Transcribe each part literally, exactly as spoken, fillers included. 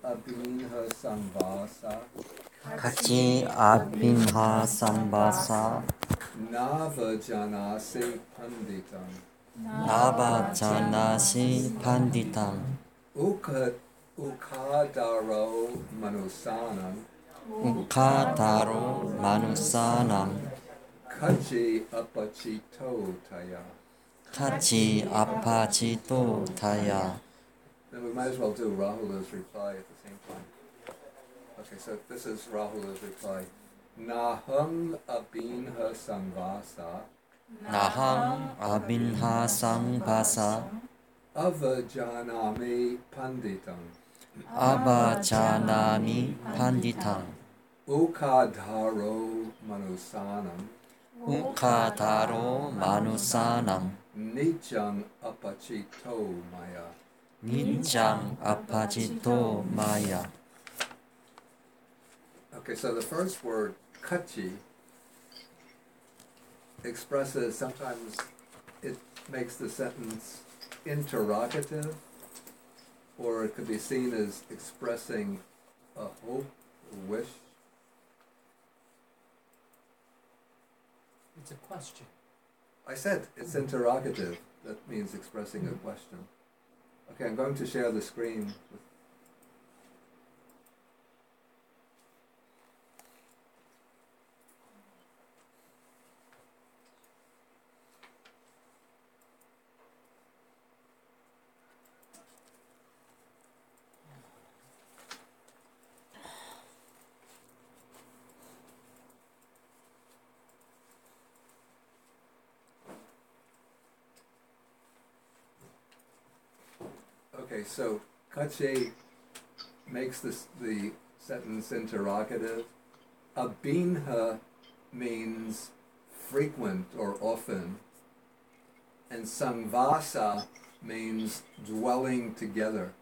abhinha samvasa Kachi abhinha sambasa nava janase panditam nava janasi panditam uka ukadaro manusanam ukataro manusanam kachi apachito taya. kachi apachito taya. Then we might as well do Rahula's reply at the same time. Okay, so this is Rahula's reply. Naham abhinha samvasa Naham abhinha sambasa avajanami panditam avajanami panditam ukadharo manusanam ukataro manusanam nityam apachito maya. nityam apachito maya. Okay, so the first word, kachi, expresses, sometimes it makes the sentence interrogative, or it could be seen as expressing a hope, a wish. It's a question. I said it's interrogative. That means expressing a question. Okay, I'm going to share the screen with Okay, so kache makes this the sentence interrogative. Abhinha means frequent or often, and samvasa means dwelling together.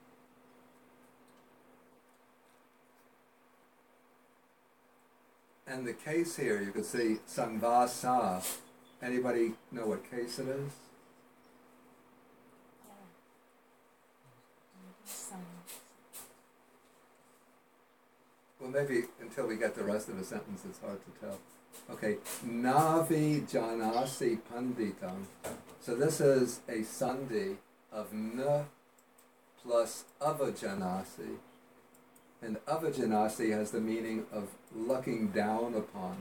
And the case here, you can see samvasa. Anybody know what case it is? Well, maybe until we get the rest of the sentence, it's hard to tell. Okay, navi janasi panditam. So this is a sandhi of na plus avajanasi. And avajanasi has the meaning of looking down upon.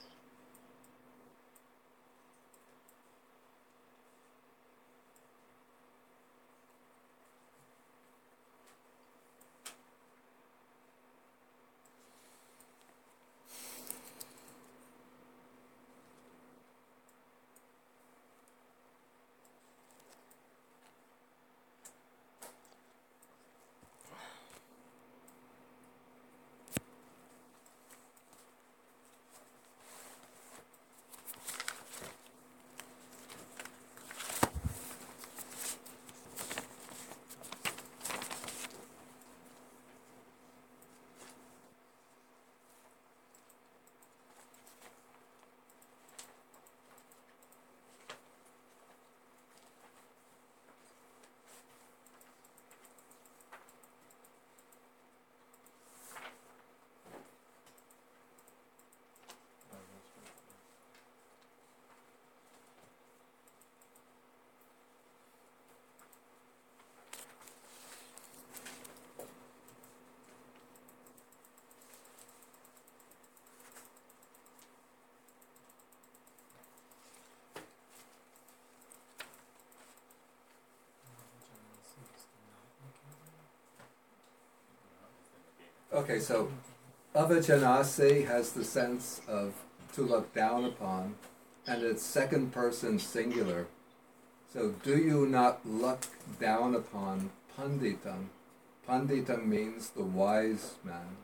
Okay, so avajanasi has the sense of to look down upon, and it's second person singular. So do you not look down upon panditam? Panditam means the wise man.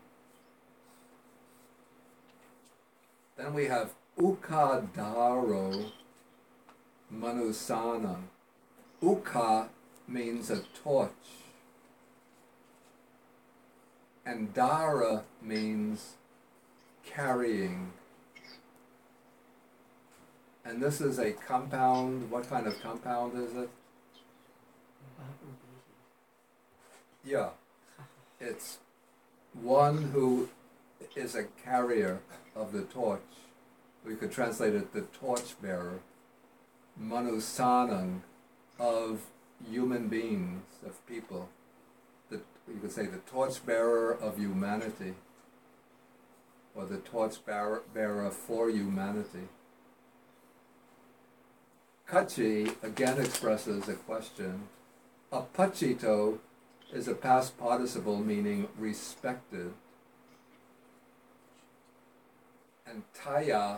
Then we have ukadaro manusanam. Uka means a torch. And dara means carrying. And this is a compound. What kind of compound is it? Yeah. it's one who is a carrier of the torch. We could translate it the torchbearer, manusanang, of human beings, of people. The, you could say the torchbearer of humanity, or the torchbearer bearer for humanity. Kachi again expresses a question. Apachito is a past participle meaning respected. And taya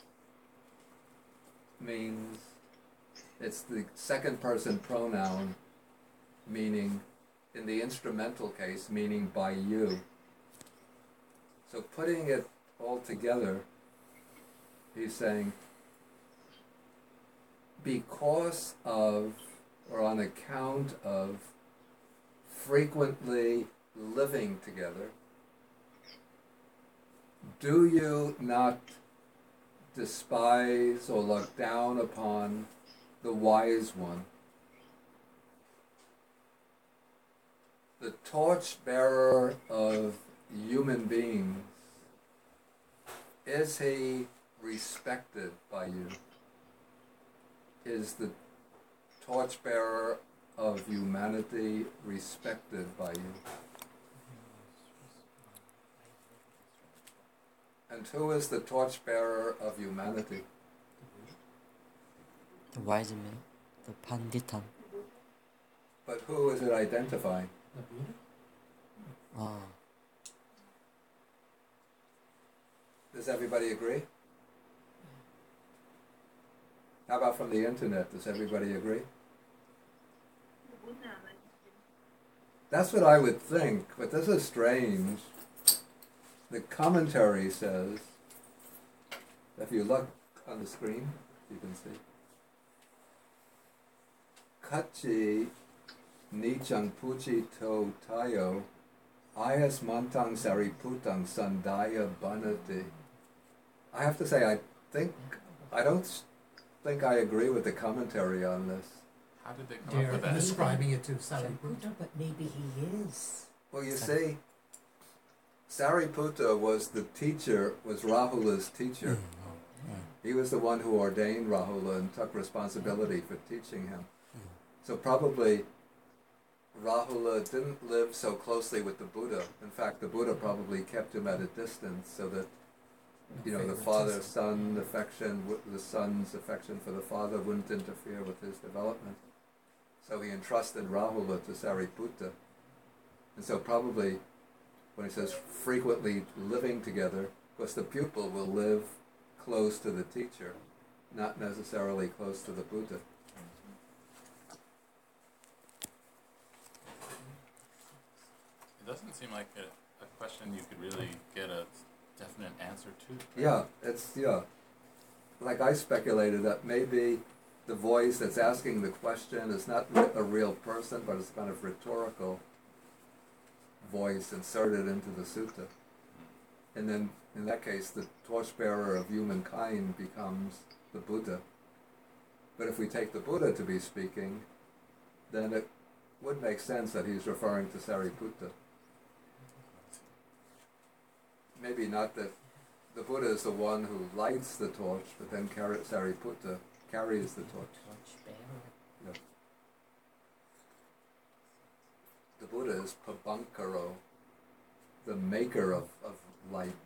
means, it's the second person pronoun, meaning, in the instrumental case, meaning by you. So putting it all together, he's saying, because of, or on account of, frequently living together, do you not despise or look down upon the wise one? The torchbearer of human beings, is he respected by you? Is the torchbearer of humanity respected by you? And who is the torchbearer of humanity? The wise man, the Panditan. But who is it identifying? Ah, Does everybody agree? How about from the internet? Does everybody agree? That's what I would think, but this is strange. The commentary says, if you look on the screen, you can see, Kachi nichang puchi to tayo ayas mantang sariputang sandaya banati. I have to say, I think, I don't think I agree with the commentary on this. How did they come They're up with that? describing it to Sariputta. But maybe he is. Well, you see, Sariputta was the teacher, was Rahula's teacher. He was the one who ordained Rahula and took responsibility for teaching him. So probably Rahula didn't live so closely with the Buddha. In fact, the Buddha probably kept him at a distance so that, you know, the father-son affection, the son's affection for the father wouldn't interfere with his development. So he entrusted Rahula to Sariputta. And so probably, when he says frequently living together, because the pupil will live close to the teacher, not necessarily close to the Buddha. It doesn't seem like a, a question you could really get a definite answer to. Yeah, it's, yeah. Like I speculated that maybe the voice that's asking the question is not a real person, but it's kind of rhetorical voice inserted into the sutta. And then, in that case, the torchbearer of humankind becomes the Buddha. But if we take the Buddha to be speaking, then it would make sense that he's referring to Sariputta. Maybe not that the Buddha is the one who lights the torch, but then Kar- Sariputta carries the torch. Yeah. The Buddha is Pabankaro, the maker of, of light.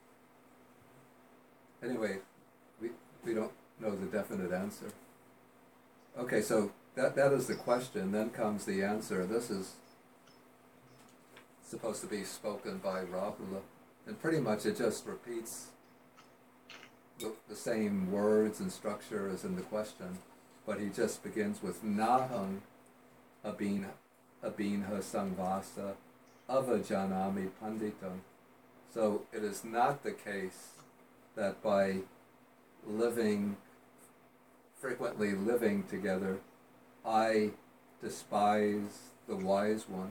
Anyway, we, we don't know the definite answer. Okay, so that, that is the question. Then comes the answer. This is supposed to be spoken by Rahula. And pretty much it just repeats the, the same words and structure as in the question, but he just begins with Nahang abin abinha sangvasa avajanami panditam. So it is not the case that by living, frequently living together, I despise the wise one.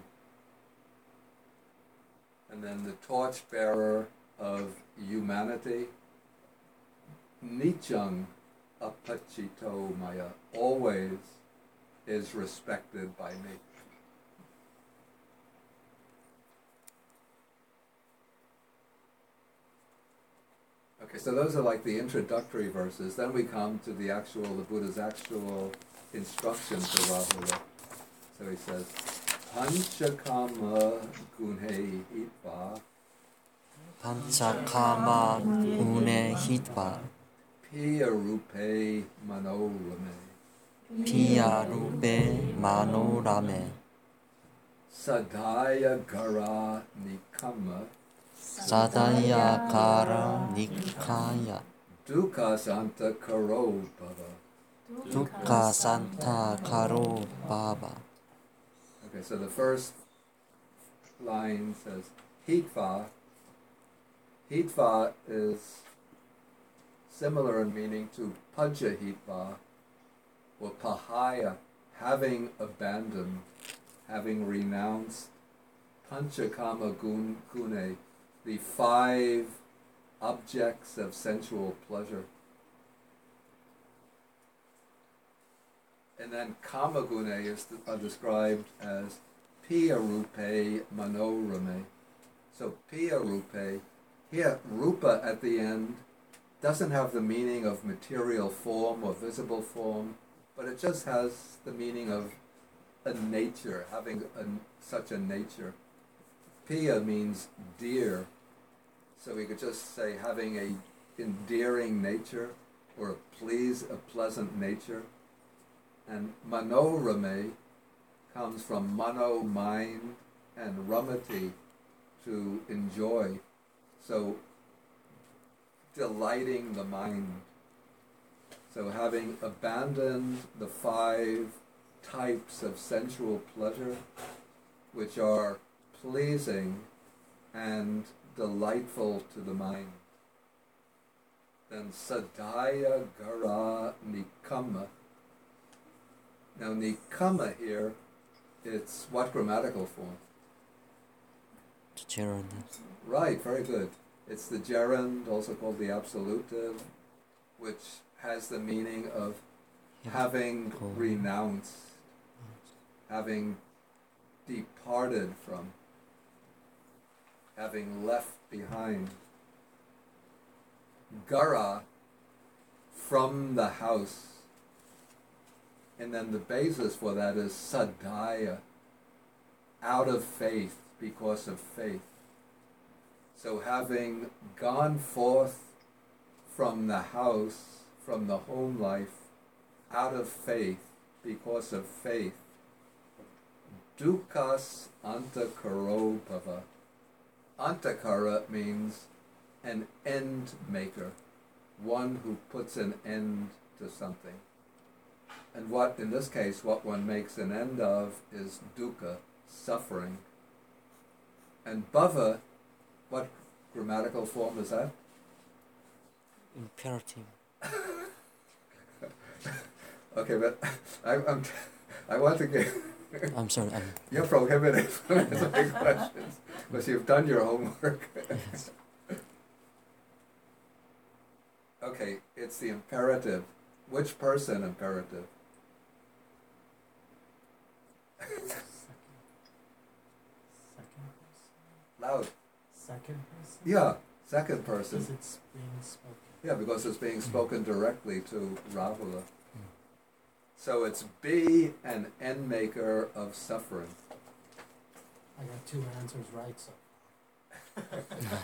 And then the torchbearer of humanity, nichang apachito maya, always is respected by me. Okay, so those are like the introductory verses. Then we come to the actual, the Buddha's actual instruction to Rahula. So he says, Panchakama gunhe hitva Panchakama gune hitva piya rupe manorame piya rupe manorame sadhaya gara nikama sadaya kara nikaya dukkha santa karo bhava. dukkha santa karo baba. Okay, so the first line says hitva. Hitva is similar in meaning to paja hitva or pahaya, having abandoned, having renounced panchakama gun gune, the five objects of sensual pleasure. And then kama gune is are described as piya rupe manorame. So piya rupe, here rupa at the end doesn't have the meaning of material form or visible form, but it just has the meaning of a nature, having a, such a nature. Piya means dear, so we could just say having a endearing nature or a please, a pleasant nature. And manorame comes from mano, mind, and ramati, to enjoy. So delighting the mind. So having abandoned the five types of sensual pleasure, which are pleasing and delightful to the mind. Then sadhaya gara nikama. Now nikama here, it's what grammatical form? gerund. Right, very good. It's the gerund, also called the absolutive, which has the meaning of having renounced, having departed from, having left behind. Gara, from the house. And then the basis for that is sadhaya, out of faith, because of faith. So having gone forth from the house, from the home life, out of faith, because of faith, dukkhas antakaro bhava. Antakara means an end maker, one who puts an end to something. And what, in this case, what one makes an end of is dukkha, suffering. And bhava, what grammatical form is that? Imperative. Okay, but I, I'm, I want to get... I'm sorry. I'm, You're prohibited from answering questions, because you've done your homework. yes. Okay, it's the imperative. Which person imperative? Second. Second person. Loud. Second person. Yeah, second person. Because it's being spoken. Yeah, because it's being spoken directly to Rahula. So it's be an end maker of suffering. I got two answers right, so.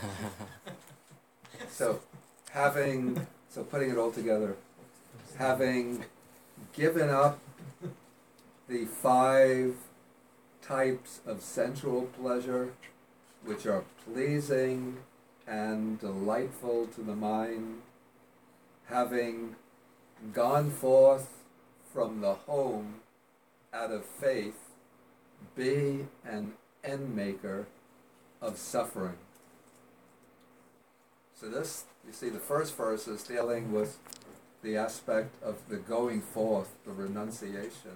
So having, so putting it all together, having given up the five types of sensual pleasure which are pleasing and delightful to the mind, having gone forth from the home out of faith, be an end maker of suffering. So this, you see, the first verse is dealing with the aspect of the going forth, the renunciation.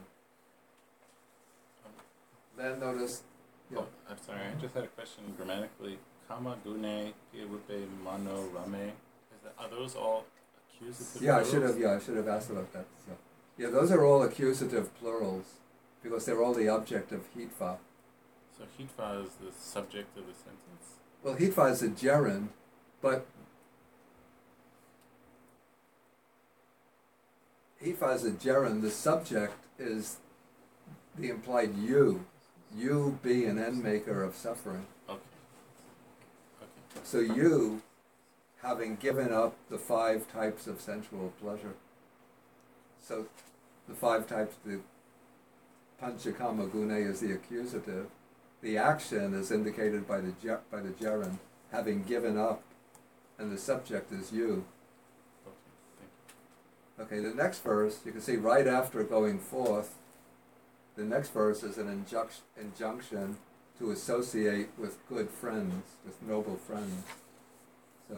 Then notice, yeah. Oh, I'm sorry, I just had a question grammatically. Kama, gune, piyarupe, mano, rame. Is that, are those all accusative Yeah, I plurals? should have. Yeah, I should have asked about that. Yeah, yeah, those are all accusative plurals because they're all the object of hitva. So hitva is the subject of the sentence? Well, hitva is a gerund, but Hifa is a gerund. The subject is the implied you. You be an end maker of suffering. Okay. Okay. So you, having given up the five types of sensual pleasure. So the five types, the panchakama gune is the accusative. The action is indicated by the ger- by the gerund, having given up, and the subject is you. Okay. Thank Okay, the next verse, you can see right after going forth, the next verse is an injunc- injunction to associate with good friends, with noble friends. So,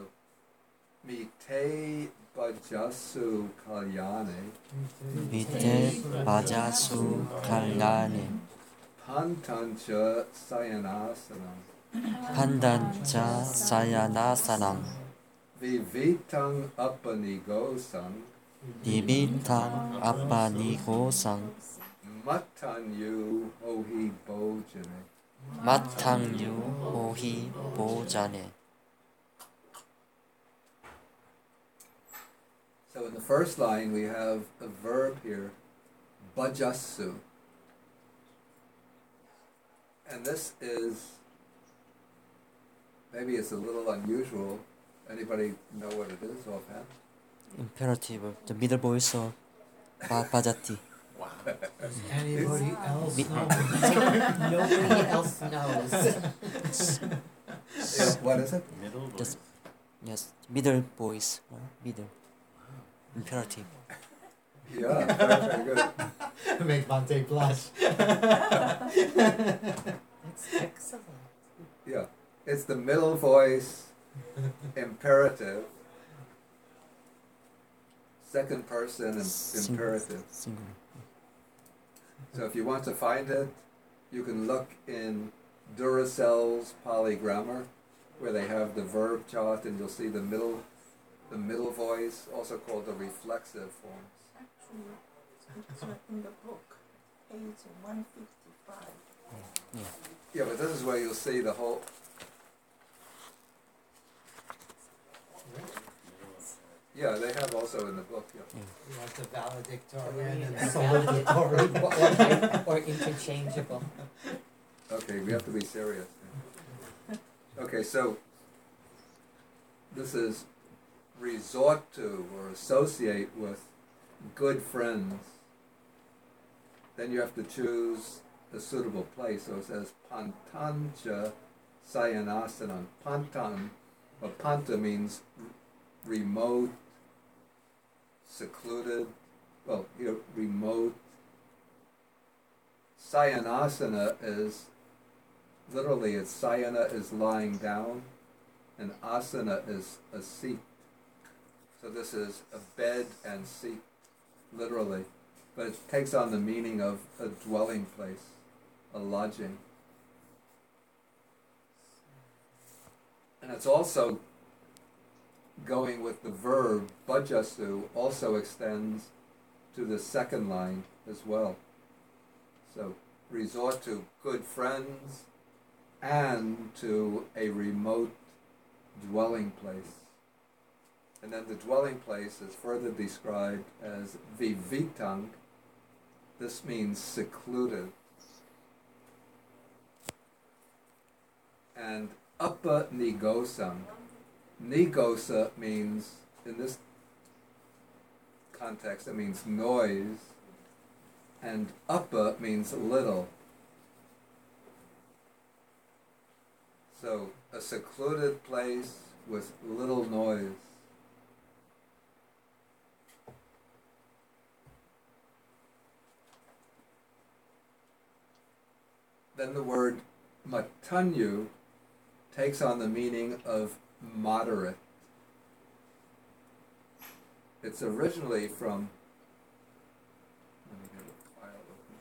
mite bajasu kalyane, Vite Bajasu Kalyane pantancha sayanasanam, Pandancha Sayanasanam vivitang apanigosam, Bibitang Apanigosang matanyu hohi bojane. Matangyu Hohi Bojane. So in the first line we have a verb here, bajasu. And this is, maybe it's a little unusual. Anybody know what it is offhand? Imperative, the middle voice of Ba- Bajati. Wow. Does anybody else We- know? Nobody else knows. Yeah, what is it? Middle voice. Just- Yes, middle voice, no? Middle. Imperative. Yeah, very, very good. Make Bante blush. It's excellent. Yeah, it's the middle voice, imperative, second person im- Sing- imperative. Singular. So if you want to find it, you can look in Duracell's Pali Grammar, where they have the verb chart, and you'll see the middle, the middle voice, also called the reflexive forms. Actually, it's uh, in the book, page one fifty-five. Yeah. Yeah, but this is where you'll see the whole. Yeah, they have also in the book. Yeah. You want the valedictorian and Yeah. salutatorian. or, or interchangeable. Okay, we have to be serious. Okay, so this is resort to or associate with good friends. Then you have to choose a suitable place. So it says pantancha sayanasanam. Pantan, or panta means r- remote, secluded, well, here, remote. Sayanasana is, literally it's sayana is lying down, and asana is a seat. So this is a bed and seat, literally. But it takes on the meaning of a dwelling place, a lodging. And it's also going with the verb, bajasu, also extends to the second line as well. So, resort to good friends and to a remote dwelling place. And then the dwelling place is further described as vivitang. This means secluded. And uppa nigosam. Nigosa means, in this context, it means noise, and uppa means little. So, a secluded place with little noise. Then the word matanyu takes on the meaning of moderate. It's originally from, let me get a file open.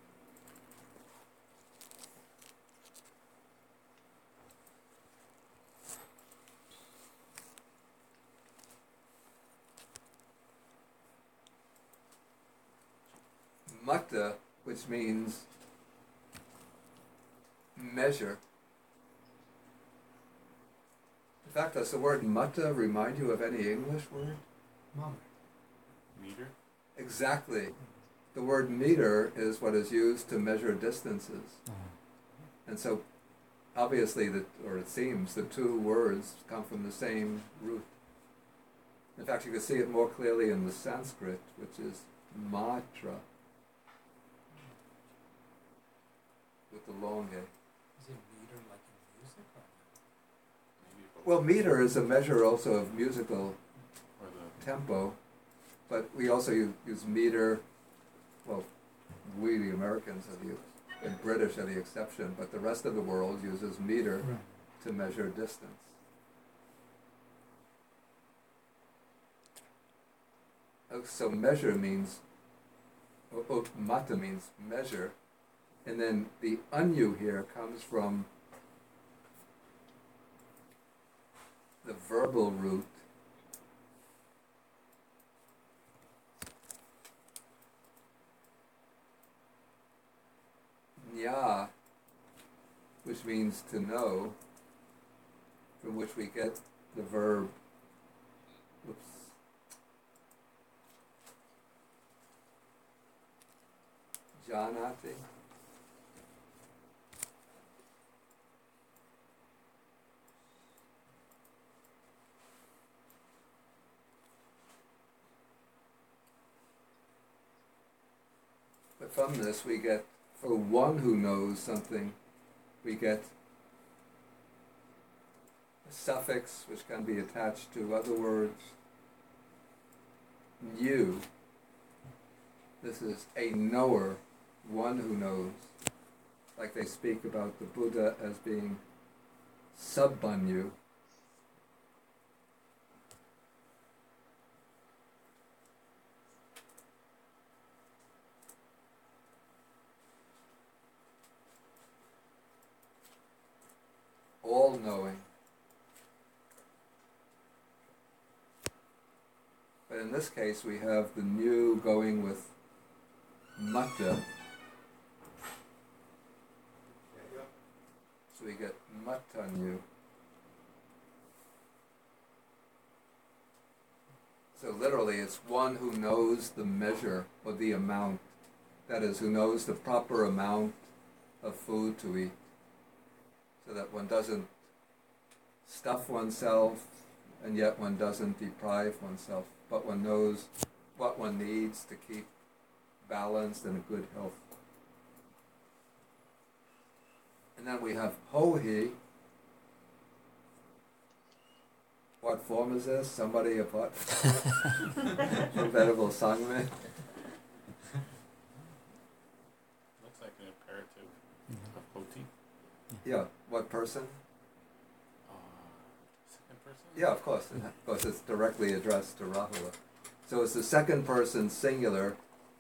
Matta, which means measure. In fact, does the word matta remind you of any English word? Mom. Meter? exactly. The word meter is what is used to measure distances. And so, obviously, the, or it seems, the two words come from the same root. In fact, you can see it more clearly in the Sanskrit, which is matra, with the long A. Is it meter like in music or Maybe both. Well, meter is a measure also of musical Or the tempo, but we also use, use meter, well, we the Americans are the, and British are the exception, but the rest of the world uses meter Right. to measure distance. Oh, so measure means, oh, oh, mata means measure, and then the anyu here comes from the verbal root nya, which means to know, from which we get the verb, oops, janati. But from this we get, for one who knows something, we get a suffix which can be attached to other words. New. This is a knower, one who knows. Like they speak about the Buddha as being sabbanyu. All knowing. But in this case we have the new going with mata. So we get matanyu. So literally it's one who knows the measure or the amount. That is, who knows the proper amount of food to eat. So that one doesn't stuff oneself and yet one doesn't deprive oneself, but one knows what one needs to keep balanced and a good health. And then we have hohi. What form is this? Somebody apart from Venerable Sangme? looks like an imperative of Hoti. Yeah, what person? Uh, second person? Yeah, of course. Of course, it's directly addressed to Rahula. So it's the second person singular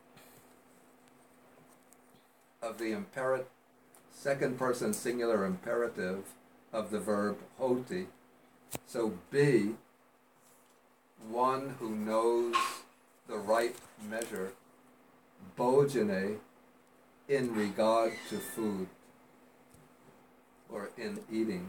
of the imperat, second person singular imperative of the verb hoti. So be one who knows the right measure, bojane, in regard to food or in eating.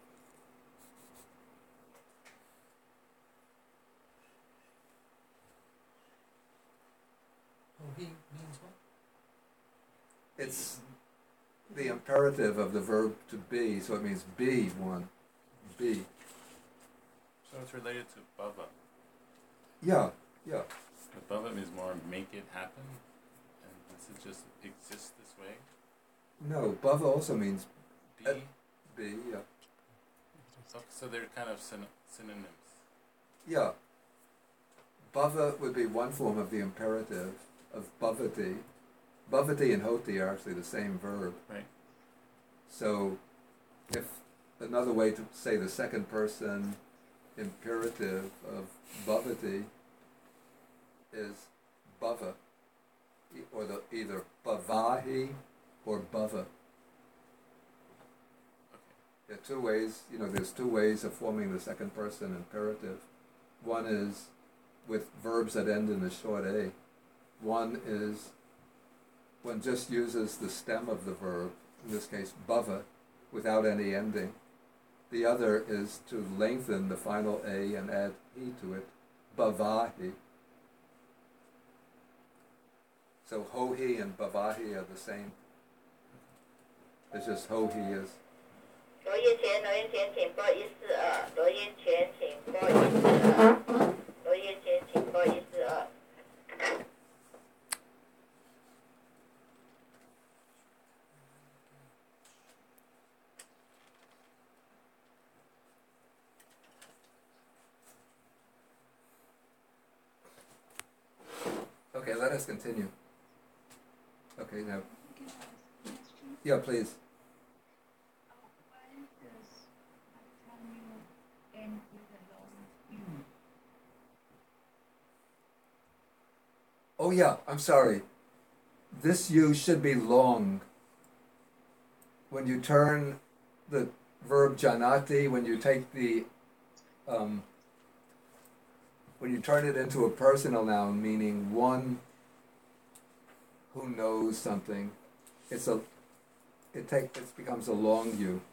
Oh, he means what? It's the imperative of the verb to be, so it means be one. Be. So it's related to Bhava. Yeah, yeah. But Bhava means more make it happen. And does it just exist this way? No, bhava also means Be? Uh, be, yeah. So, so they're kind of syn- synonyms. Yeah. Bhava would be one form of the imperative of bhavati. Bhavati and hoti are actually the same verb. Right. So, if another way to say the second person imperative of bhavati is bhava, e- or the either bhavahi or bhava. Okay. There are two ways, you know, there's two ways of forming the second person imperative. One is with verbs that end in the short a. One is one just uses the stem of the verb, in this case bhava, without any ending. The other is to lengthen the final a and add he to it, bhavahi. So Hohi and Bavahi are the same. It's just Hohi is. 罗燕前，罗燕前，请报一四二。罗燕前，请报一四二。罗燕前，请报一四二。 Okay, let us continue. Okay, now. Yeah, please. Oh yeah, I'm sorry. This U should be long. When you turn the verb janati, when you take the, um, when you turn it into a personal noun, meaning one who knows something, it's a, it take it becomes a long U.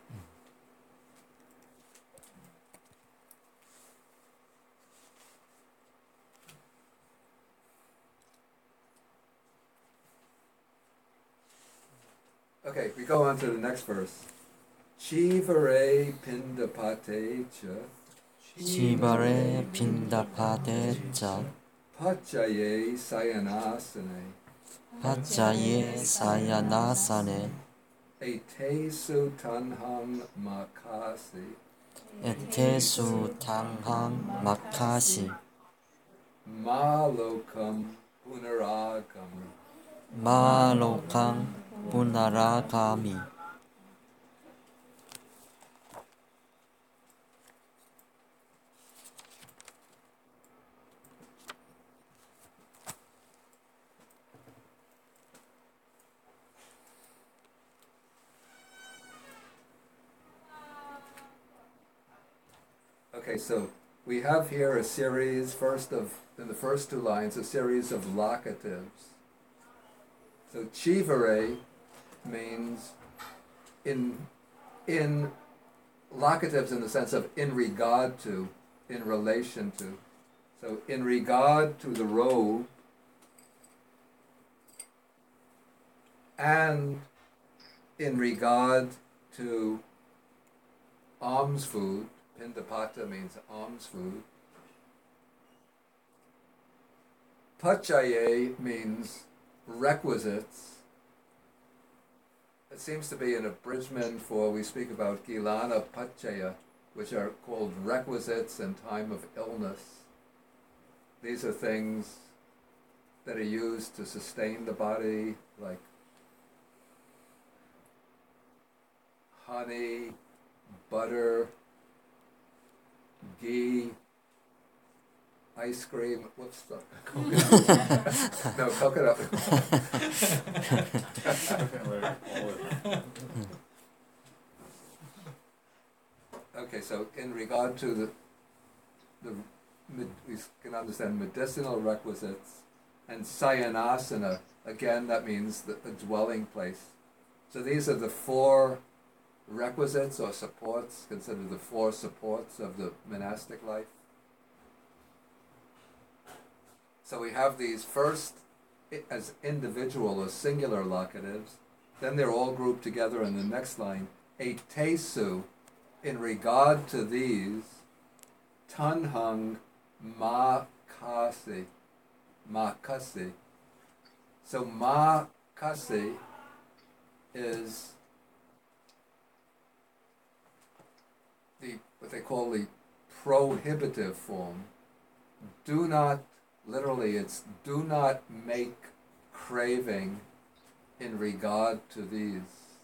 Okay, we go on to the next verse. Chivare pindapate cha. Chivare pindapate cha. Pachaye sayanasane. Pachaye sayanasane. Etesu tanham makasi. Etesu tanghang makasi. Malokam punaragam. Malokang punaragami. Okay, so we have here a series, first of, in the first two lines, a series of locatives. So chivare means in, in locatives in the sense of in regard to, in relation to. So in regard to the robe and in regard to alms food. Pindapata means alms food. Pachaye means requisites. It seems to be an abridgment for, we speak about Gilana Pachaya, which are called requisites in time of illness. These are things that are used to sustain the body, like honey, butter, ghee, ice cream, what's the coconut? No, coconut. Okay, so in regard to the, the we can understand medicinal requisites, and sayanasana, again that means the, the dwelling place. So these are the four requisites or supports, considered the four supports of the monastic life. So we have these first as individual or singular locatives, then they're all grouped together in the next line. Etesu, in regard to these, tanhang makasi, makasi. So makasi is the what they call the prohibitive form. Do not, literally it's do not make craving in regard to these.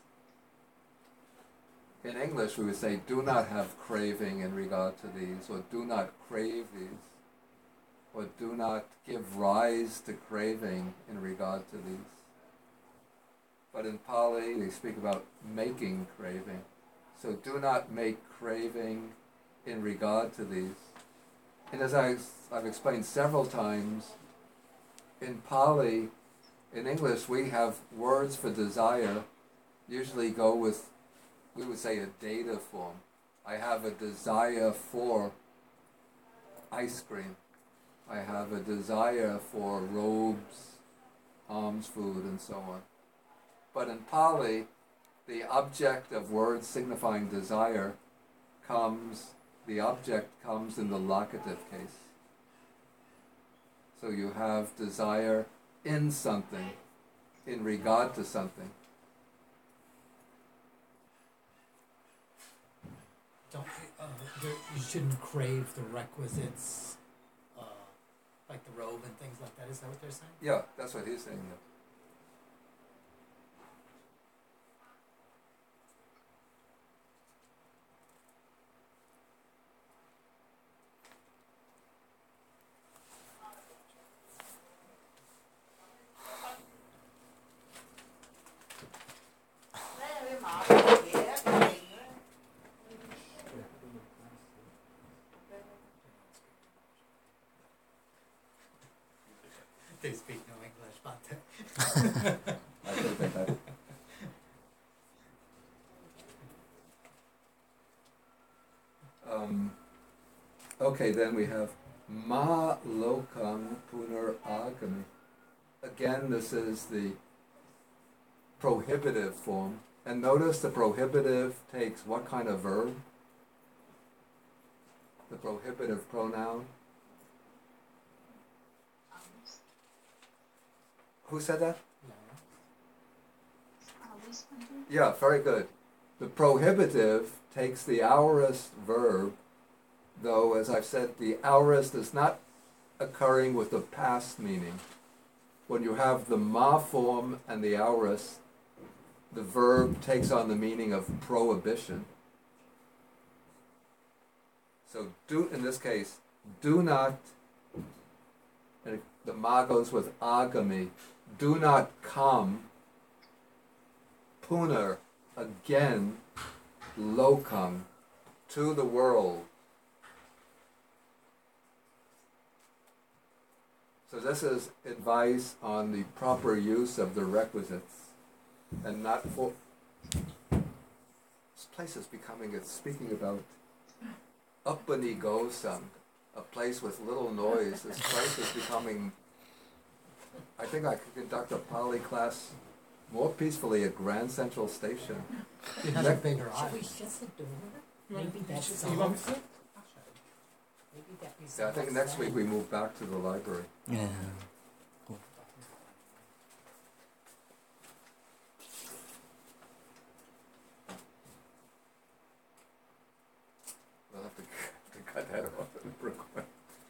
In English we would say do not have craving in regard to these, or do not crave these, or do not give rise to craving in regard to these. But in Pali they speak about making craving. So do not make craving in regard to these. And as I, I've explained several times, in Pali, in English, we have words for desire usually go with, we would say, a dative form. I have a desire for ice cream. I have a desire for robes. alms food, and so on. But in Pali, the object of words signifying desire comes, the object comes in the locative case. So you have desire in something, in regard to something. Don't uh, there, you shouldn't crave the requisites, uh, like the robe and things like that. Is that what they're saying? Yeah, that's what he's saying, yeah. They speak no English, but I don't think I... Um, okay, then we have Ma Lokam Punar Agami. Again, this is the prohibitive form. And notice the prohibitive takes what kind of verb? The prohibitive pronoun. Who said that? Yeah, very good. The prohibitive takes the aorist verb, though, as I've said, the aorist is not occurring with the past meaning. When you have the ma form and the aorist, the verb takes on the meaning of prohibition. So do, in this case, do not, and the ma goes with agami, do not come, punar, again, lokam, to the world. So this is advice on the proper use of the requisites, and not for... This place is becoming, it's speaking about Uppani Gosam, a place with little noise. This place is becoming... I think I could conduct a Pali class more peacefully at Grand Central Station. you have a bigger eye. Should we shut the door? Maybe that's You want me solves to? it. Maybe that resolves Yeah, I think next that. week we move back to the library. Yeah. We'll have to, to cut that off in Brooklyn.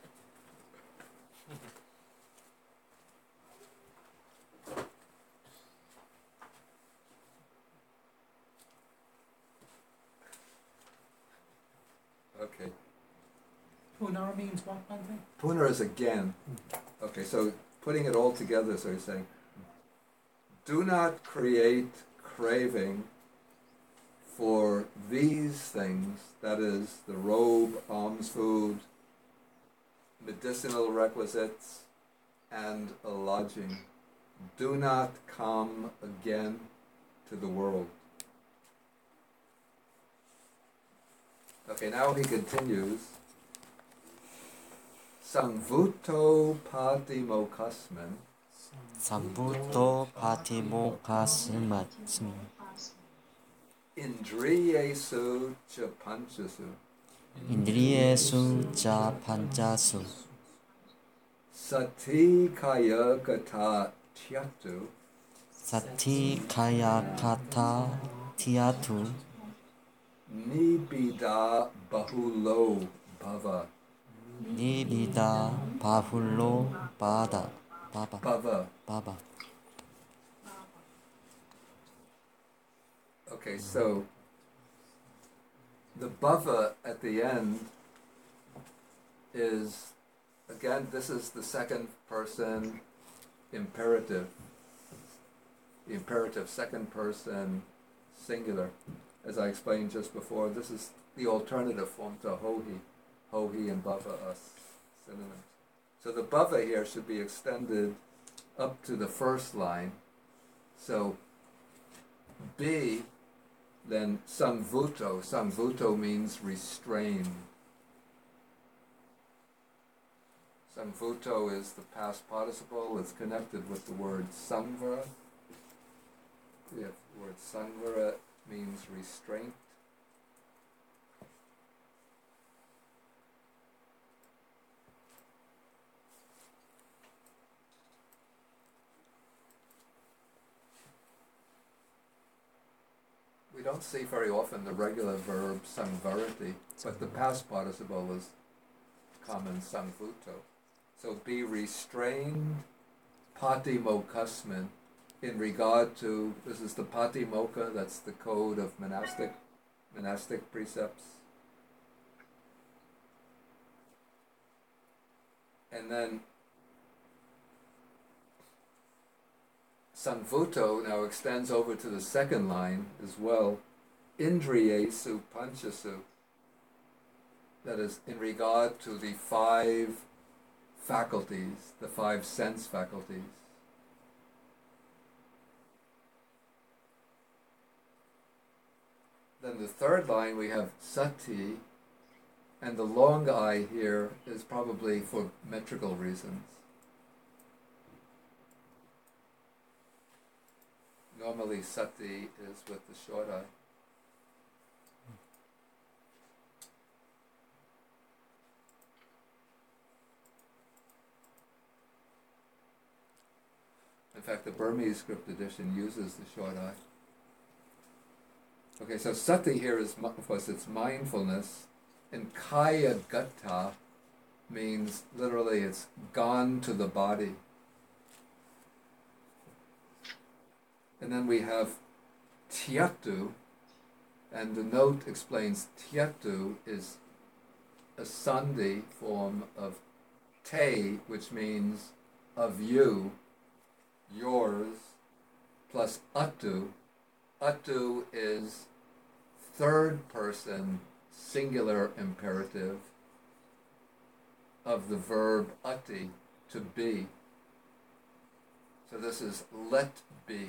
Okay. Punar means what, Bante? Punar is again. Okay, so putting it all together, so he's saying, do not create craving for these things, that is, the robe, alms food, medicinal requisites, and a lodging. Do not come again to the world. Okay, now he continues. Samvuto patimokasmin Sambuto patimokasmat indriyesu cha panchasu Indriyesu cha panchasu sati kaya gata tyatu Sati kaya kata tiatu nibida bahulo bhava. Nibida bahulo bada baba Bhava. baba. Okay, so the bhava at the end is, again, this is the second person imperative. The imperative second person singular. As I explained just before, this is the alternative form to hohi. Hohi and bhava are synonyms. So the bhava here should be extended up to the first line. So B, then samvuto. Samvuto means restrained. Samvuto is the past participle. It's connected with the word samvara. We have the word samvara means restraint. We don't see very often the regular verb samvarati, but the past participle is common samvuto. So be restrained, patimokkasmin, in regard to, this is the patimokkha, that's the code of monastic monastic precepts. And then Samvuto now extends over to the second line as well. Indriyesu panchasu. That is in regard to the five faculties, the five sense faculties. Then the third line we have sati, and the long I here is probably for metrical reasons. Normally sati is with the short I. In fact, the Burmese script edition uses the short I. Okay, so sati here is, of course, it's mindfulness, and kaya gata means literally it's gone to the body. And then we have tyatu, and the note explains tyatu is a sandhi form of te, which means of you, yours, plus atu. Atu is third person singular imperative of the verb ati, to be. So this is let be.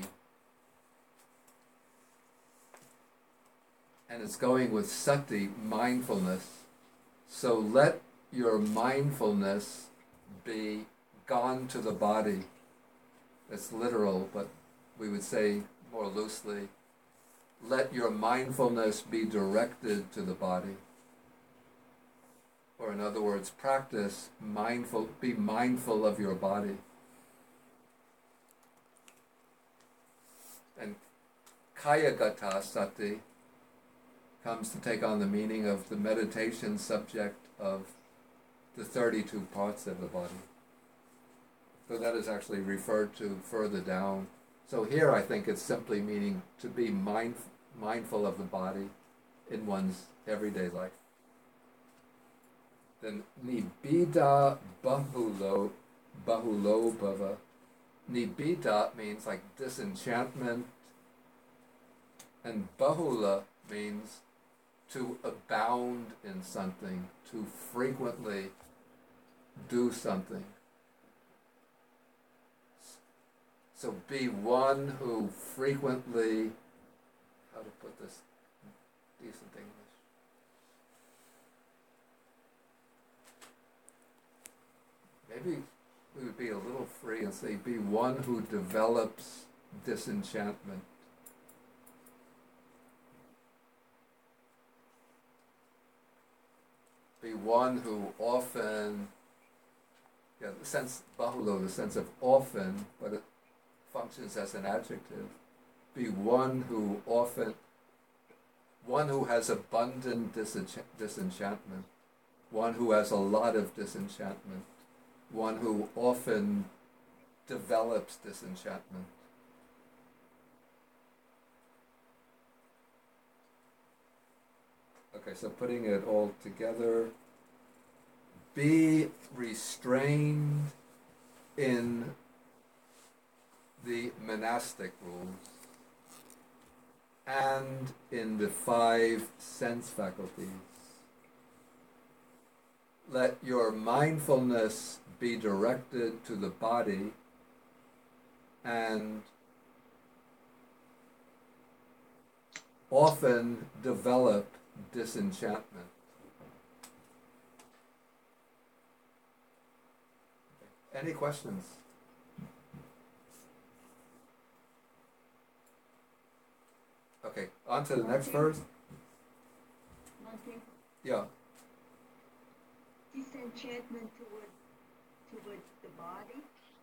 And it's going with sati, mindfulness. So let your mindfulness be gone to the body. It's literal, but we would say more loosely, let your mindfulness be directed to the body. Or in other words, practice mindful, be mindful of your body. And kayagata sati comes to take on the meaning of the meditation subject of the thirty-two parts of the body. So that is actually referred to further down. So here I think it's simply meaning to be mind, mindful of the body in one's everyday life. Then nibbida bahulo, bahulo bhava. Nibbida means like disenchantment, and bahula means to abound in something, to frequently do something. So be one who frequently, how to put this in decent English? Maybe we would be a little free and say be one who develops disenchantment. Be one who often, yeah, the sense, bahulo, the sense of often, but it functions as an adjective. Be one who often, one who has abundant disench- disenchantment, one who has a lot of disenchantment, one who often develops disenchantment. Okay, so putting it all together, be restrained in the monastic rules and in the five sense faculties. Let your mindfulness be directed to the body and often develop disenchantment. Any questions? Okay, on to the next verse. Nothing. Yeah. Disenchantment toward towards the body.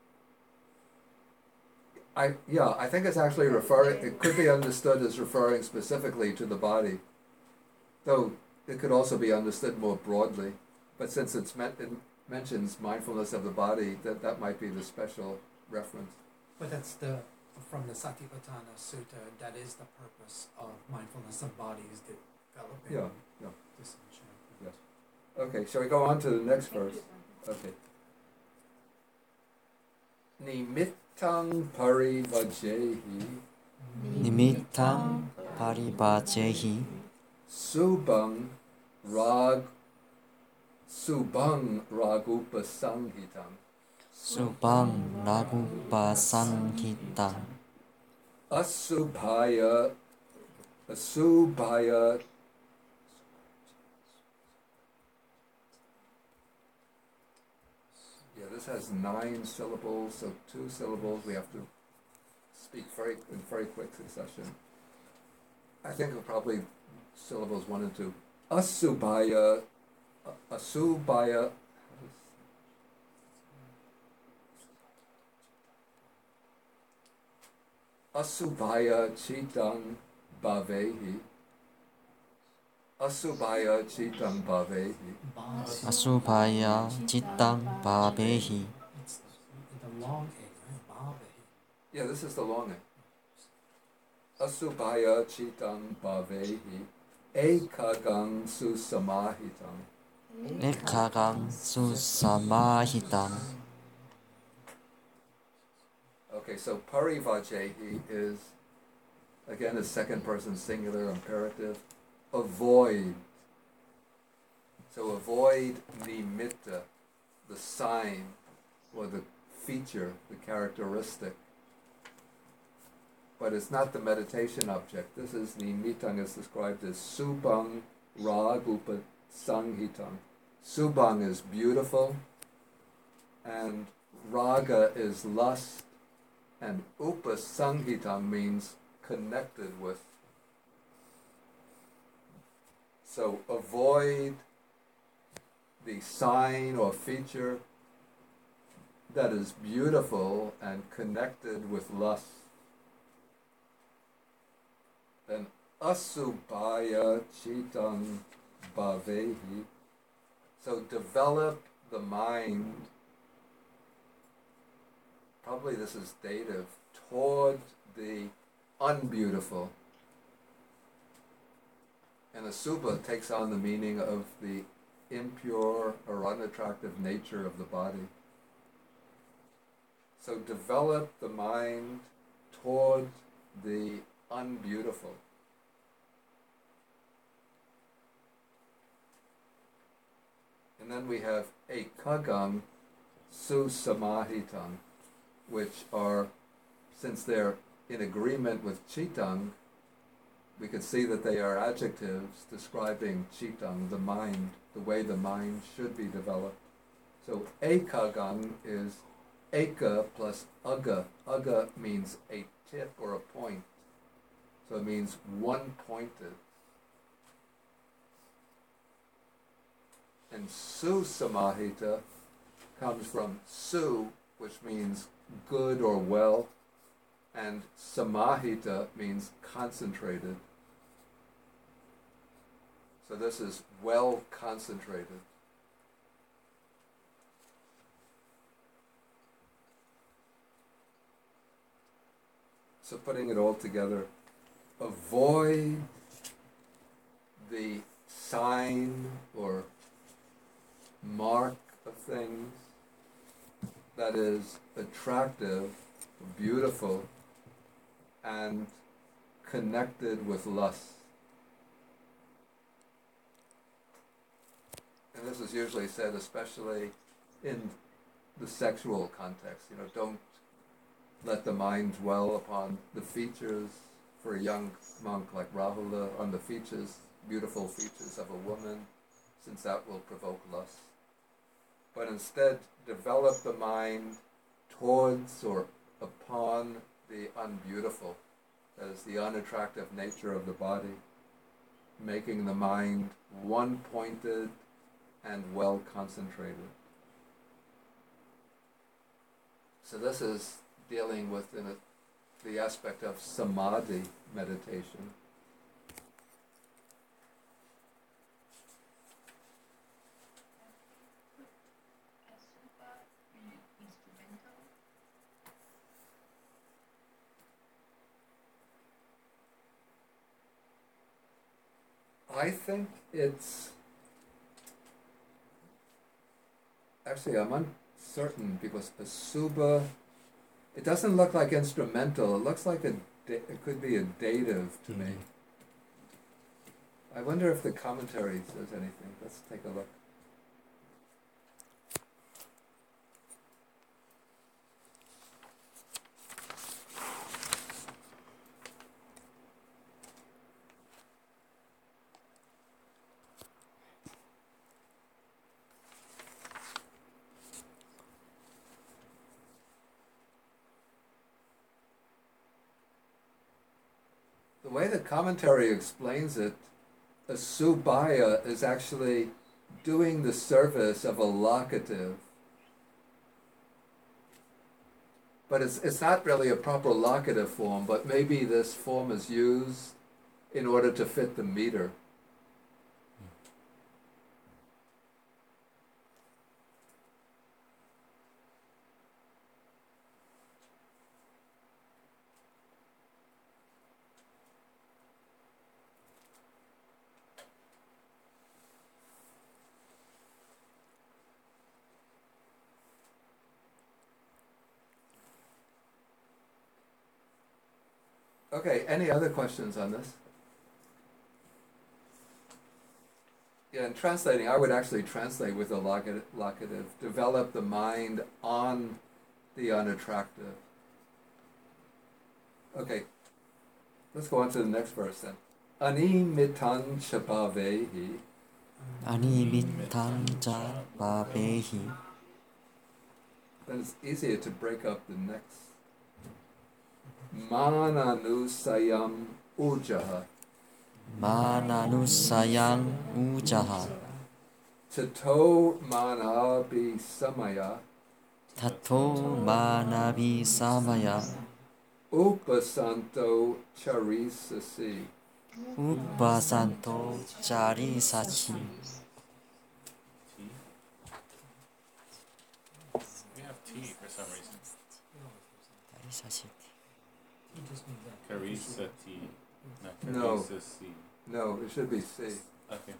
I yeah, I think it's actually referring. It could be understood as referring specifically to the body, though it could also be understood more broadly. But since it's meant it mentions mindfulness of the body, that that might be the special reference. But that's the, from the Satipatthana Sutta, that is the purpose of mindfulness of body, is developing Yeah, yeah. disenchantment. Yes. Okay, shall we go on to the next verse? Okay. Nimittang parivajehi Nimittang parivajehi subang rag subang ragupasanghitam subang ragupasanghitam asubhaya asubhaya yeah, this has nine syllables, so two syllables we have to speak very in very quick succession. I think it'll probably syllables one and two. Asubhaya asubhaya Asubhaya chitang bhavehi. Asubhaya chitang bhavehi. asubhaya cittang bhavehi. It's the long A, right? Bhavehi. Yeah, this is the long A. Asubhaya chitang bhavehi. Ekagang susamahitam. ekhagang susamahitam. Okay, so parivajehi is, again, a second person singular imperative. Avoid. So avoid nimitta, the sign or the feature, the characteristic. But it's not the meditation object. This is nimittang is described as subang ragupa sanghitam. Subang is beautiful, and raga is lust, and upasanghitam means connected with. So avoid the sign or feature that is beautiful and connected with lust. Then asubhaya chitam bhavehi. So develop the mind. Probably this is dative, toward the unbeautiful. And asubha takes on the meaning of the impure or unattractive nature of the body. So develop the mind toward the unbeautiful. And then we have ekagam susamahitam, which are, since they're in agreement with chitang, we could see that they are adjectives describing chitang, the mind, the way the mind should be developed. So ekagam is eka plus aga. Aga means a tip or a point. So it means one-pointed. And susamahita comes from su, which means good or well, and samahita means concentrated. So this is well concentrated. So putting it all together, avoid the sign or mark of things that is attractive, beautiful, and connected with lust. And this is usually said especially in the sexual context. You know, don't let the mind dwell upon the features, for a young monk like Rahula, on the features, beautiful features of a woman, since that will provoke lust. but instead develop the mind towards or upon the unbeautiful, that is the unattractive nature of the body, making the mind one-pointed and well concentrated. So this is dealing with in a, the aspect of samadhi meditation. I think it's actually I'm uncertain because Asubha, it doesn't look like instrumental. It looks like a da- it could be a dative to me. I wonder if the commentary says anything. Let's take a look. The way the commentary explains it, a subaya is actually doing the service of a locative. But it's, it's not really a proper locative form, but maybe this form is used in order to fit the meter. Okay, any other questions on this? Yeah, in translating, I would actually translate with a locative, locative. Develop the mind on the unattractive. Okay, let's go on to the next verse then. Animitan chapavehi. Animitan cha babehi. Then it's easier to break up the next. Mananusayam ujaha. Mananusayang ujaha. Tato manabi samaya. Tato manabi samaya. Upasanto charisasi. Upasanto charisachi. T? We have T for some reason. Charisachi. He just means that. Carissa T. Not No. Carissa C. No, it should be C. Okay.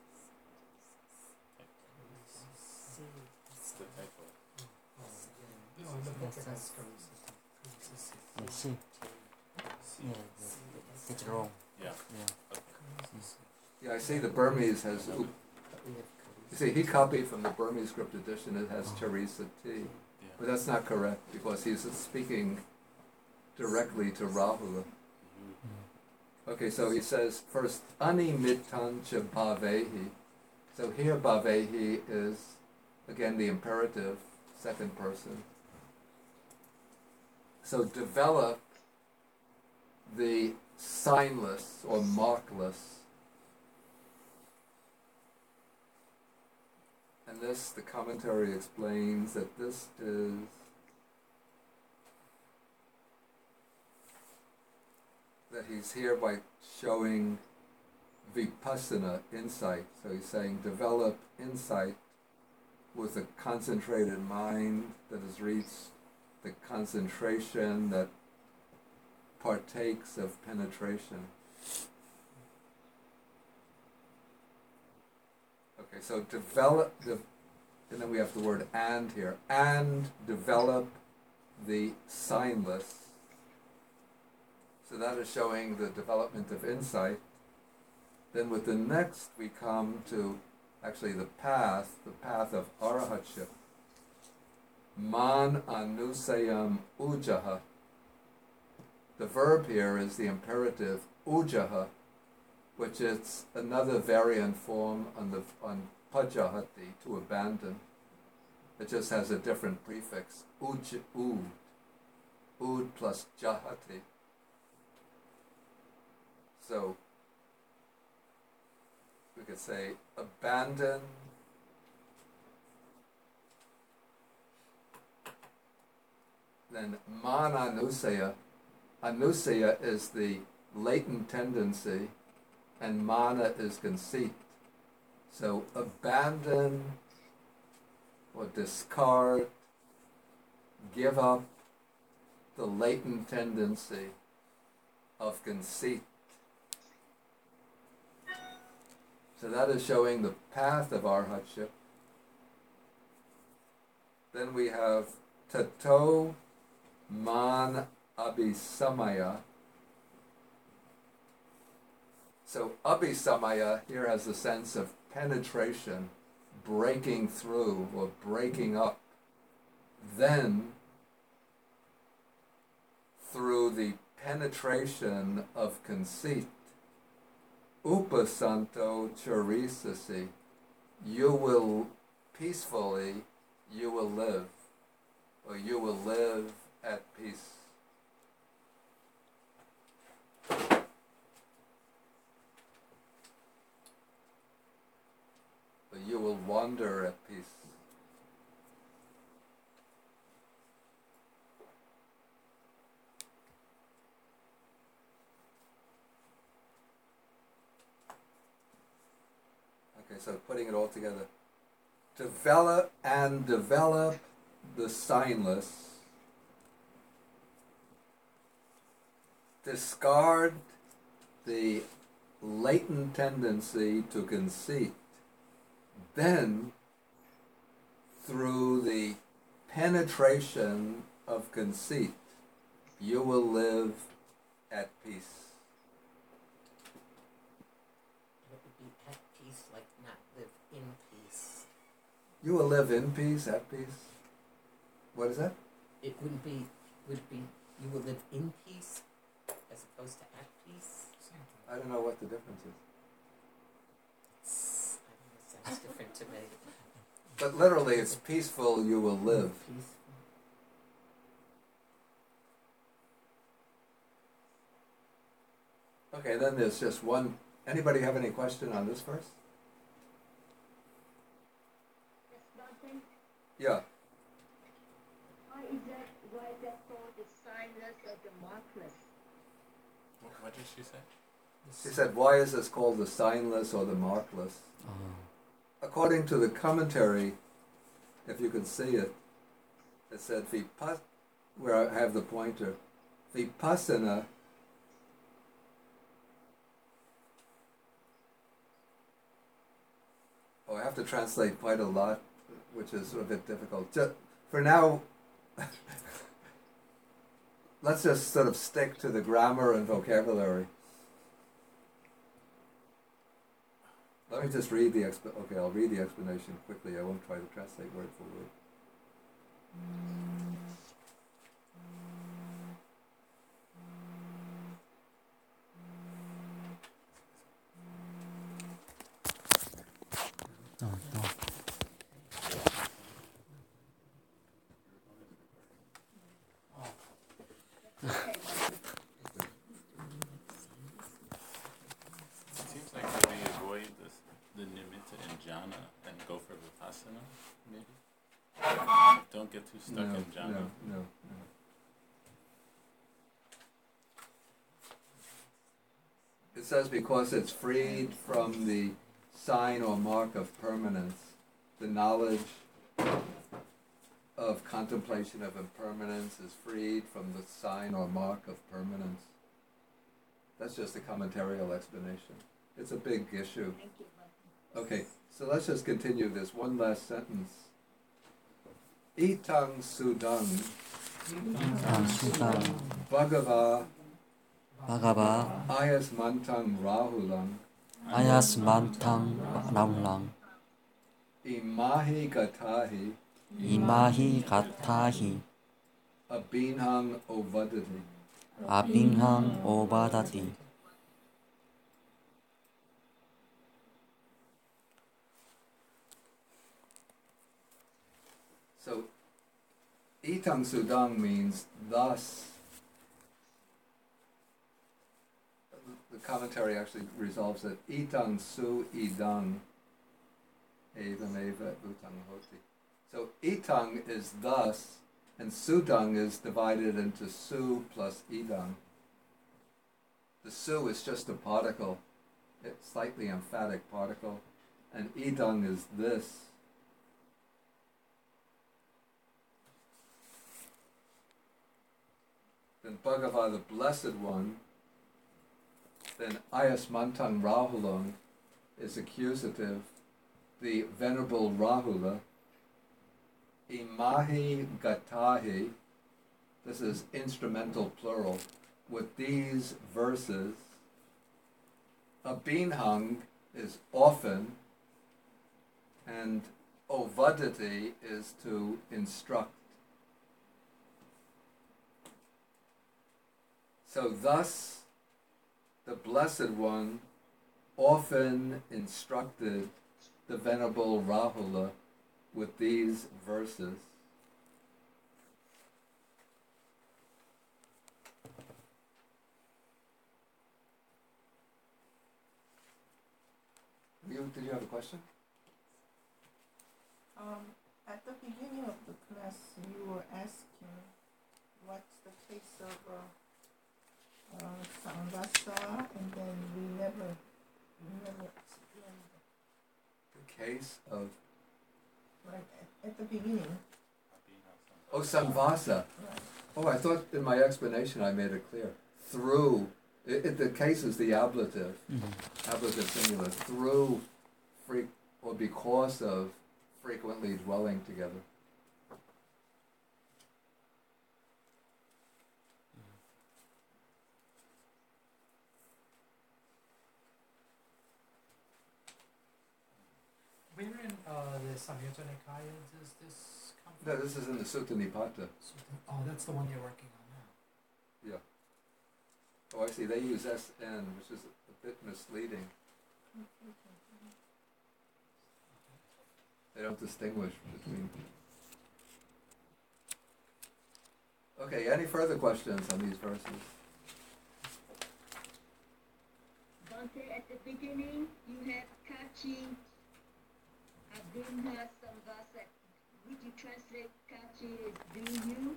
It's the typo. No, in the book it has Carissa. Carissa C. Let's see. C. Yeah, it's wrong. Yeah. Yeah. Yeah, I see the Burmese has. You see, he copied from the Burmese script edition. It has Charissa T, Yeah. but that's not correct because he's speaking directly to Rahula. Okay, so he says first animitan cha bhavehi. So here bhavehi is again the imperative, second person. So develop the signless or markless. And this, the commentary explains that this is that he's here by showing vipassana, insight. So he's saying develop insight with a concentrated mind that has reached the concentration that partakes of penetration. Okay, so develop, the, and then we have the word and here, and develop the signless. So that is showing the development of insight. Then with the next we come to actually the path, the path of arahatship. Man anusayam ujaha. The verb here is the imperative ujaha, which is another variant form on the on pajahati, to abandon. It just has a different prefix. Uj, ud. Ud plus jahati. So we could say abandon, then mana anusaya. Anusaya is the latent tendency, and mana is conceit. So abandon or discard, give up the latent tendency of conceit. So that is showing the path of arhatship. Then we have tato man abhisamaya. So abhisamaya here has the sense of penetration, breaking through or breaking up. Then, through the penetration of conceit, upasanto charisasi, you will peacefully, you will live, or you will live at peace. Or you will wander at peace. Okay, so putting it all together. Develop and develop the signless. Discard the latent tendency to conceit. Then, through the penetration of conceit, you will live at peace. It would be at peace, like not live in peace. You will live in peace, at peace. What is that? It wouldn't be, would it be, you will live in peace as opposed to at peace? I don't know what the difference is. It's, I don't know, it sounds different to me. But literally, it's peaceful, you will live. Peaceful. Okay, then there's just one. Anybody have any question on this verse? That's nothing. Yeah. Why is that, why is that called the signless or the markless? What, what did she say? She said, why is this called the signless or the markless? Oh. According to the commentary, if you can see it, it said, Vipas, where I have the pointer, Vipassana Oh, I have to translate quite a lot, which is a bit difficult. Just, for now, let's just sort of stick to the grammar and vocabulary. Let me just read the exp. Okay, I'll read the explanation quickly. I won't try to translate word for word. No, no. It seems like maybe avoid this, the nimitta and jhana and go for vipassana, maybe? Don't get too stuck no, in jhana. no, no, no. It says because it's freed from the sign or mark of permanence, the knowledge of contemplation of impermanence is freed from the sign or mark of permanence. That's just a commentarial explanation. It's a big issue. Thank you. Okay, so let's just continue this one last sentence. Itang sudang Ang sutang bhagava Bhagava ayas mantang rahulang ayas mantang ranglang imahi gatahi imahi gatahi abinhang ovadati. abinhang obadati. So, itang sudang means thus. The commentary actually resolves it. Itang su idang evam eva utang hoti. So itang is thus, and sudang is divided into su plus idang. The su is just a particle, it's slightly emphatic particle, and idang is this. Then Bhagava, the Blessed One, then Ayasmantang Rahulang is accusative, the Venerable Rahula, Imahi Gatahi, this is instrumental plural, with these verses, Abinhang is often, and Ovadati is to instruct. So thus, the Blessed One often instructed the Venerable Rahula with these verses. You, did you have a question? Um, at the beginning of the class, you were asking what's the case of uh, uh, Sangasa, and then we never, we never explained The case of, right at, at the beginning. oh, Samvasa. Right. Oh, I thought in my explanation I made it clear. Through, it, it, the case is the ablative, Mm-hmm. ablative singular, through, freak, or because of frequently dwelling together. Where in uh, the Samyutta Nikaya does this come from? No, this is in the Sutta Nipata. Sutta- Oh, that's the one you're working on now. Yeah. Oh, I see. They use S N, which is a bit misleading. They don't distinguish between. Okay, any further questions on these verses? Bhante, at the beginning, you have Kachi, Abhinha, Samvasa. Would you translate Kachi as do you?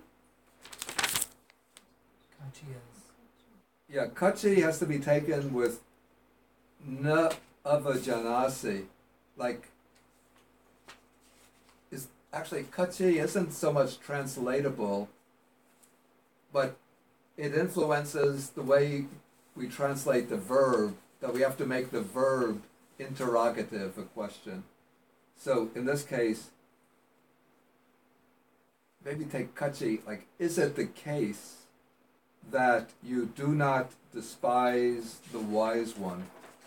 Kachi is. Yeah, kachi has to be taken with na avajanasi. Like, is actually kachi isn't so much translatable, but it influences the way we translate the verb, that we have to make the verb interrogative, a question. So in this case, maybe take kachi, like, is it the case that you do not despise the wise one?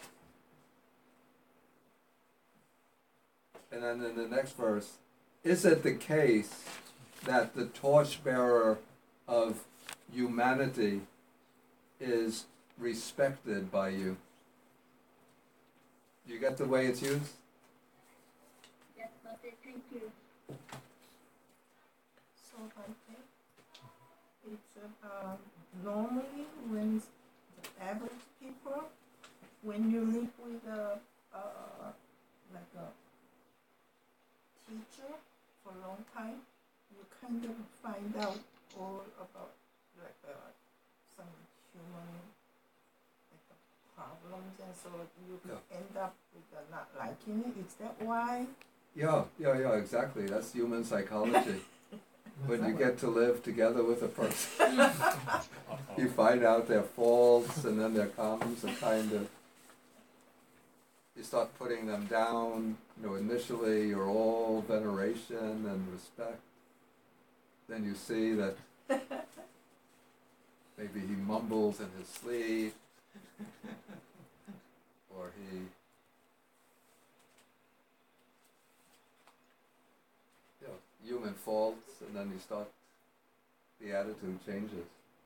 And then in the next verse, is it the case that the torchbearer of humanity is respected by you? You get the way it's used? Yes, Bhante, thank you. So I think it's uh, normally when the average people, when you live with a uh, like a teacher for a long time, you kind of find out all about like uh, some human like uh, problems, and so you could end up with uh, not liking it. Is that why? Yeah, yeah, yeah, exactly. That's human psychology. When you get to live together with a person, you find out their faults, and then there comes a kind of, you start putting them down. You know, initially you're all veneration and respect. Then you see that maybe he mumbles in his sleep, or he you know, human faults, and then you start, the attitude changes.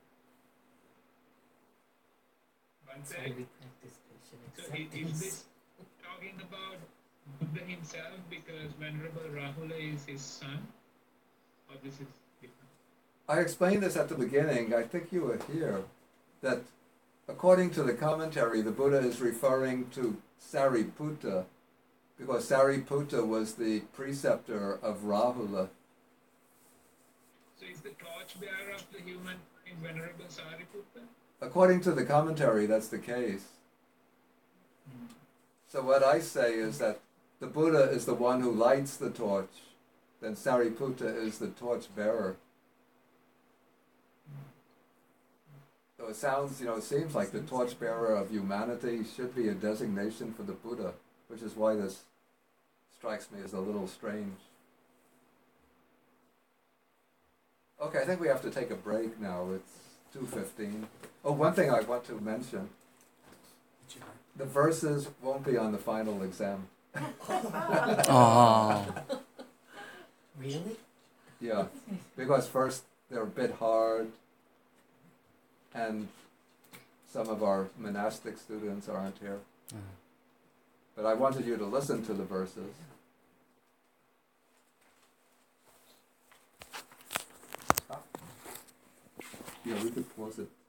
One That's sec. why we practice patient So i- is acceptance. this talking about Buddha himself, because Venerable Rahula is his son? Or this is different? I explained this at the beginning, I think you were here, that according to the commentary, the Buddha is referring to Sariputta, because Sariputta was the preceptor of Rahula. So is the torchbearer of the human mind Venerable Sariputta? According to the commentary, that's the case. So what I say is that the Buddha is the one who lights the torch, then Sariputta is the torch bearer. So it sounds, you know, it seems like the torch bearer of humanity should be a designation for the Buddha, which is why this strikes me as a little strange. Okay, I think we have to take a break now. It's two fifteen. Oh, one thing I want to mention. The verses won't be on the final exam. Oh. Really? Yeah, because first they're a bit hard, and some of our monastic students aren't here. Mm. But I wanted you to listen to the verses. Yeah, we could pause it.